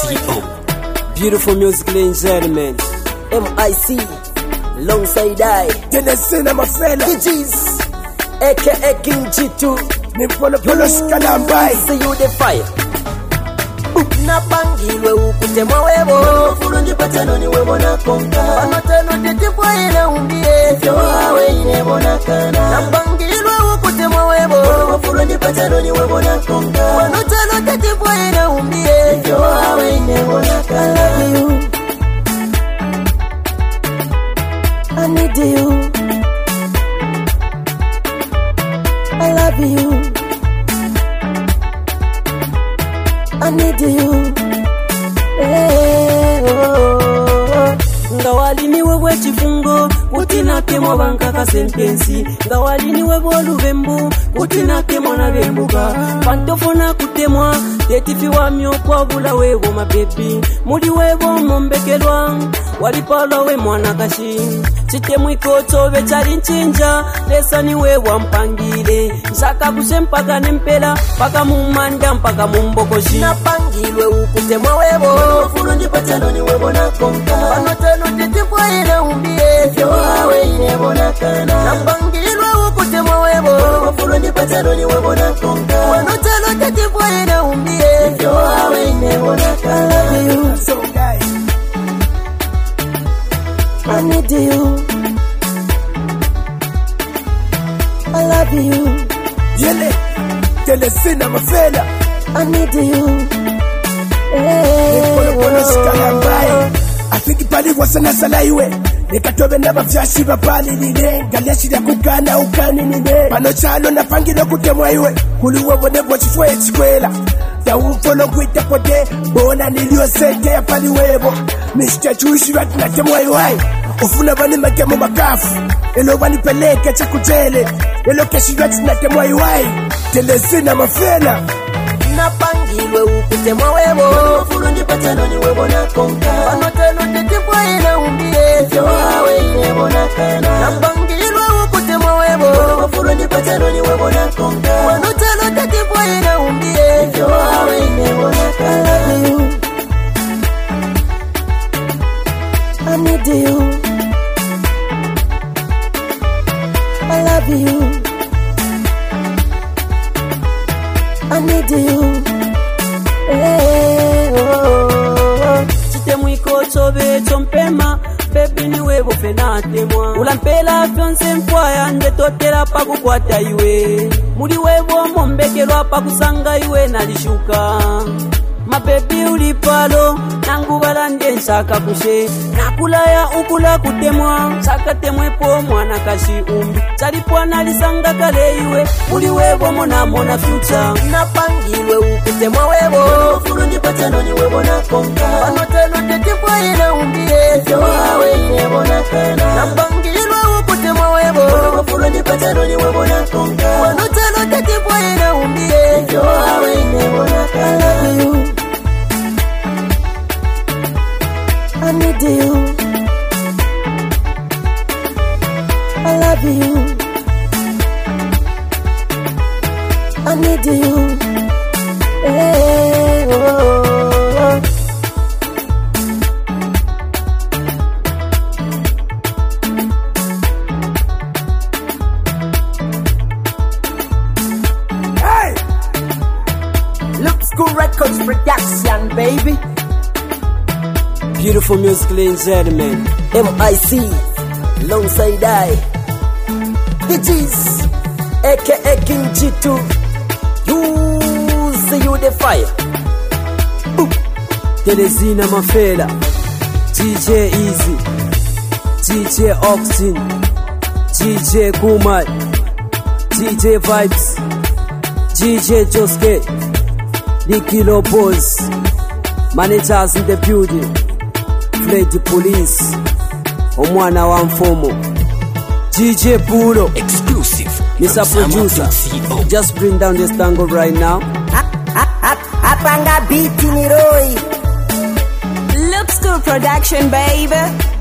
Beautiful music, ladies and gentlemen. MIC, alongside I. Tennessee na mafela. DJs, aka King G2. Ni polo skalambai. See you the fire. Napangilwe ukutemwa webo. Fulu njipatano ni webo na konga. Panoteno titipwa ina umbie. Fyo hawe inebo na kana. Napangilwe ukutemwa webo. Fulu njipatano ni webo na konga. Panoteno titipwa ina umbie. Fyo hawe inebo na kana. I need you. I love you. I need you. Hey, oh. Ngawali ni wewe chifungo kutina kemo bankaka sentensi. Ngawali ni wewe luvembu kutina kemo na bembuga. Pantofona kutemwa tetifi wa myo kwa bula wewe mabebi. Muli wewe mombekelwa walipala we mwana kashi. Chitemu ikoto vechari nchinja lesa ni wewe mpangile. Saka kusempaka nempela paka mumanda mpaka mumbokoshi. Napangilwe ukutemwa webo. Fulu njipatano ni webo na konga. Panoteno titipwa ina umbie. Fyo hawe inebo na kana. Napangilwe ukutemwa webo. Fulu njipatano ni webo na konga. Panoteno titipwa ina umbie. Fyo hawe inebo na kana. So guys, I need you. I love you. yele. Tennessee na mafela. I need you. Ni polo skalambai. Afiki pali wasana sala iwe. Nikatobe na bafyashi bapali nile. Galeshi ya kukana ukani nile. Pano chalo na pangilo kutemwa iwe. Kuluwe wonebo chifwe chikwela. Taufolo kuita pote. Bona nilio sente ya pali webo. Mr. Chushi watu na temwa iwai. Ufuna bani makemo makafu. Elo bani peleke chakujele. Elo keshi watu na temwa iwai. Tennessee na mafela. Napangilwe ukutemwa webo. Fulu njipatano ni webo na konga. Panoteno titipwa ina umbie. Fyo hawe inebo na kana. Napangilwe ukutemwa webo. Fulu njipatano ni webo na konga. Panoteno titipwa ina umbie. Fyo hawe inebo na kana. I need you. I love you. I need you. Hey, oh. Chitemu ikoto beto mpema. Baby ni webo fenatemwa. Ulampela fyonse mfwaya ndetotela pakukwata iwe. Muli webo mombekelwa pakusanga iwe nalishuka. Mabebi ulipalo nangubala nde nsaka kushe. Nakulaya ukula kutemwa. Saka temwepo mwana kashi umbi. Chalipwa nalisanga kale iwe. Muli webo mona future. Napangilwe ukutemwa webo. Fulu njipatano ni webo na konga. Panoteno tetipwa ina umbie. Fyo hawe inebo na kana. Napangilwe ukutemwa webo. Fulu njipatano ni webo na konga. Panoteno tetipwa ina umbie. Fyo hawe inebo na kana. I need you. I love you. I need you. Hey, oh. Hey! Look School Records production, baby. Beautiful music, ladies and gentlemen. MIC, alongside I. DJs, aka King G2. You see you the fire. Tennessee na mafela. DJ Easy, DJ Oxin, DJ Kumar, DJ Vibes, DJ Joske, the Kilo Boss, managers in the building. The police, omwana wa mfumo, DJ Puro, exclusive, Mr. Producer, just bring down this tango right now. Apanga beat ni Roy. Look School production, baby.